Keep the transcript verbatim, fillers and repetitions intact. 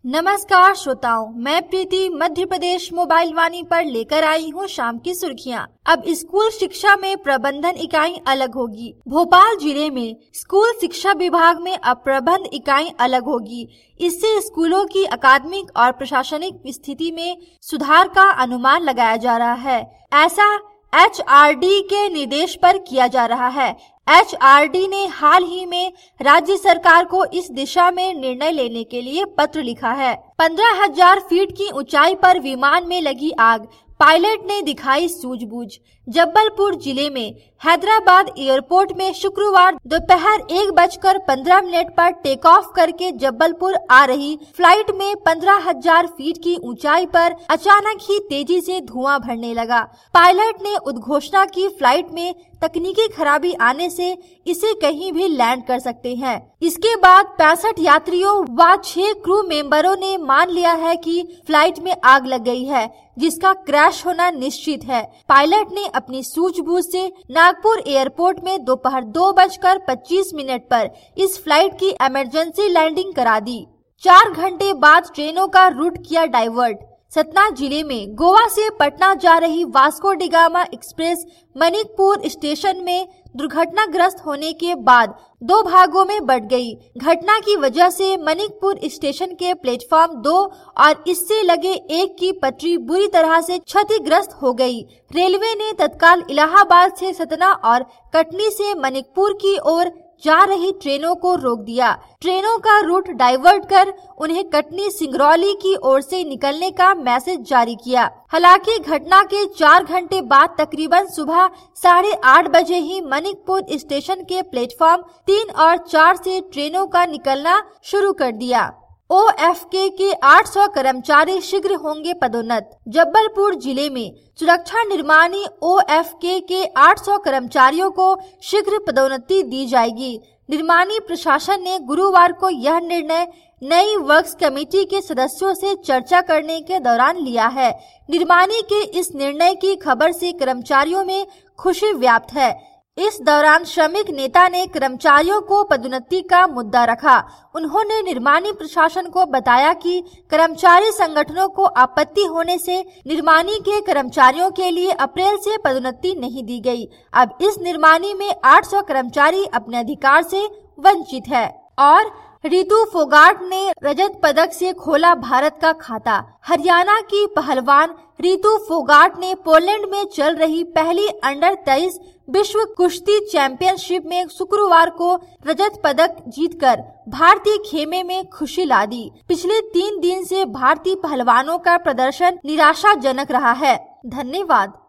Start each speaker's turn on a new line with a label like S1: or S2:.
S1: नमस्कार श्रोताओं, मैं प्रीति मध्य प्रदेश मोबाइल वाणी पर लेकर आई हूँ शाम की सुर्खियाँ। अब स्कूल शिक्षा में प्रबंधन इकाई अलग होगी। भोपाल जिले में स्कूल शिक्षा विभाग में अब प्रबंध इकाई अलग होगी। इससे स्कूलों की अकादमिक और प्रशासनिक स्थिति में सुधार का अनुमान लगाया जा रहा है। ऐसा एच आर डी के निर्देश पर किया जा रहा है। एच आर डी ने हाल ही में राज्य सरकार को इस दिशा में निर्णय लेने के लिए पत्र लिखा है। पंद्रह हजार फीट की ऊंचाई पर विमान में लगी आग, पायलट ने दिखाई सूझबूझ। जबलपुर जिले में हैदराबाद एयरपोर्ट में शुक्रवार दोपहर एक बजकर पंद्रह मिनट पर टेक ऑफ करके जबलपुर आ रही फ्लाइट में पंद्रह हजार फीट की ऊंचाई पर अचानक ही तेजी से धुआं भरने लगा। पायलट ने उद्घोषणा की फ्लाइट में तकनीकी खराबी आने से इसे कहीं भी लैंड कर सकते हैं। इसके बाद पैंसठ यात्रियों व छह क्रू मेंबरों ने मान लिया है कि फ्लाइट में आग लग गई है, जिसका क्रैश होना निश्चित है। पायलट ने अपनी सूझबूझ से नागपुर एयरपोर्ट में दोपहर दो बजकर पच्चीस मिनट पर इस फ्लाइट की इमरजेंसी लैंडिंग करा दी। चार घंटे बाद ट्रेनों का रूट किया डाइवर्ट। सतना जिले में गोवा से पटना जा रही Vasco da Gama express Manikpur station में दुर्घटनाग्रस्त होने के बाद दो भागों में बट गई। घटना की वजह से मनिकपुर स्टेशन के प्लेटफॉर्म दो और इससे लगे एक की पटरी बुरी तरह से क्षतिग्रस्त हो गई। रेलवे ने तत्काल इलाहाबाद से सतना और कटनी से मनिकपुर की ओर जा रही ट्रेनों को रोक दिया। ट्रेनों का रूट डाइवर्ट कर उन्हें कटनी सिंगरौली की ओर से निकलने का मैसेज जारी किया। हालांकि घटना के चार घंटे बाद तकरीबन सुबह साढ़े आठ बजे ही मनिकपुर स्टेशन के प्लेटफॉर्म तीन और चार से ट्रेनों का निकलना शुरू कर दिया। ओ एफ के के आठ सौ कर्मचारी शीघ्र होंगे पदोन्नत। जबलपुर जिले में सुरक्षा निर्माणी ओ एफ के के आठ सौ कर्मचारियों को शीघ्र पदोन्नति दी जाएगी। निर्माणी प्रशासन ने गुरुवार को यह निर्णय नई वर्क्स कमेटी के सदस्यों से चर्चा करने के दौरान लिया है। निर्माणी के इस निर्णय की खबर से कर्मचारियों में खुशी व्याप्त है। इस दौरान श्रमिक नेता ने कर्मचारियों को पदोन्नति का मुद्दा रखा। उन्होंने निर्माणी प्रशासन को बताया कि कर्मचारी संगठनों को आपत्ति होने से निर्माणी के कर्मचारियों के लिए अप्रैल से पदोन्नति नहीं दी गई। अब इस निर्माणी में आठ सौ कर्मचारी अपने अधिकार से वंचित है। और रितु फोगाट ने रजत पदक से खोला भारत का खाता। हरियाणा की पहलवान रितु फोगाट ने पोलैंड में चल रही पहली अंडर तेईस विश्व कुश्ती चैंपियनशिप में शुक्रवार को रजत पदक जीतकर भारतीय खेमे में खुशी ला दी। पिछले तीन दिन से भारतीय पहलवानों का प्रदर्शन निराशाजनक रहा है। धन्यवाद।